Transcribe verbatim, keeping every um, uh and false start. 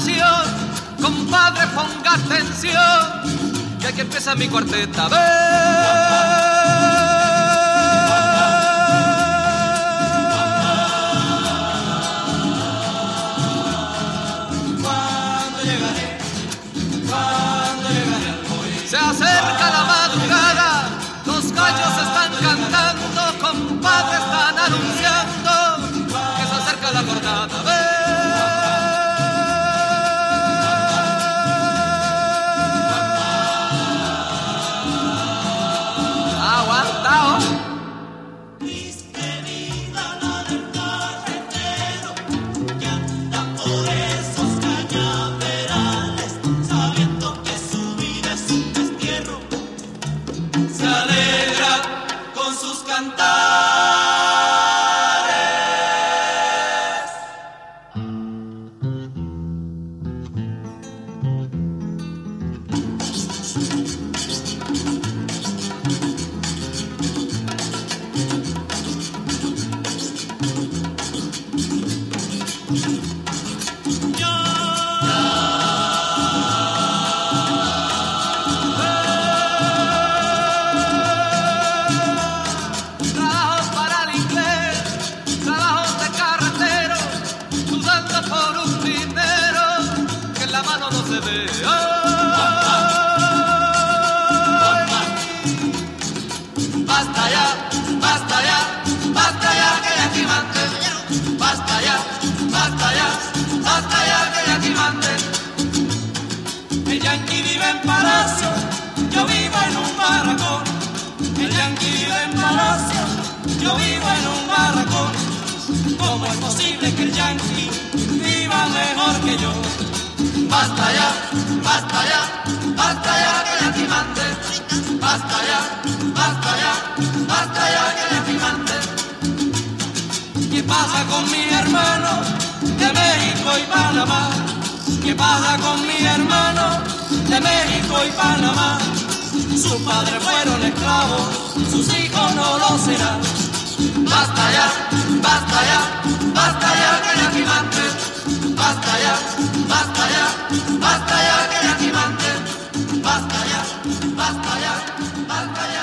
nación. Compadre, ponga atención, que aquí empieza mi cuarteta. ¡Ve! Se acerca la madrugada, los gallos están cantando, compadre, están anunciando que se acerca la jornada. ¡Ve! Aguantao. Basta ya, basta ya, basta ya que aquí manden. Basta ya, basta ya, basta ya que aquí manden. El yanqui vive en palacio, yo vivo en un barracón. El yanqui vive en palacio, yo vivo en un barracón. ¿Cómo es posible que el yanqui viva mejor que yo? Basta ya, basta ya, basta ya que aquí manden. Basta ya, basta ya, basta ya que aquí manden. ¿Qué pasa con mi hermano de México y Panamá? ¿Qué pasa con mi hermano de México y Panamá? Sus padres fueron esclavos, sus hijos no lo serán. Basta ya, basta ya, basta ya que aquí manden. Basta ya, basta ya, basta ya que aquí manden. Basta ya, basta ya, basta ya.